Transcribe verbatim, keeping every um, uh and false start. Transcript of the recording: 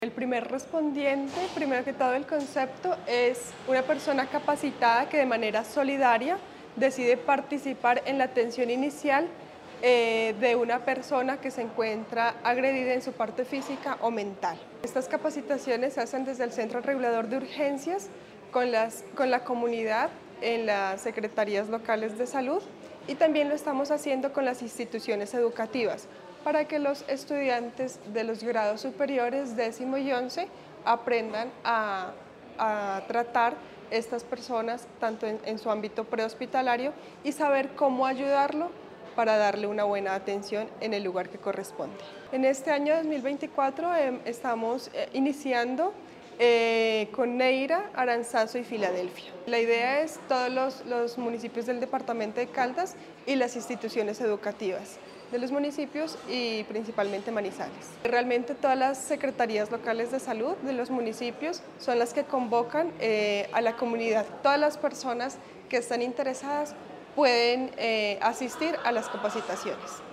El primer respondiente, primero que todo el concepto, es una persona capacitada que de manera solidaria decide participar en la atención inicial eh, de una persona que se encuentra agredida en su parte física o mental. Estas capacitaciones se hacen desde el Centro Regulador de Urgencias con, las, con la comunidad en las secretarías locales de salud y también lo estamos haciendo con las instituciones educativas para que los estudiantes de los grados superiores, décimo y once, aprendan a, a tratar estas personas tanto en, en su ámbito prehospitalario y saber cómo ayudarlo para darle una buena atención en el lugar que corresponde. En este año dos mil veinticuatro eh, estamos eh, iniciando eh, con Neira, Aranzazu y Filadelfia. La idea es todos los, los municipios del departamento de Caldas y las instituciones educativas de los municipios y principalmente Manizales. Realmente todas las secretarías locales de salud de los municipios son las que convocan eh, a la comunidad. Todas las personas que están interesadas pueden eh, asistir a las capacitaciones.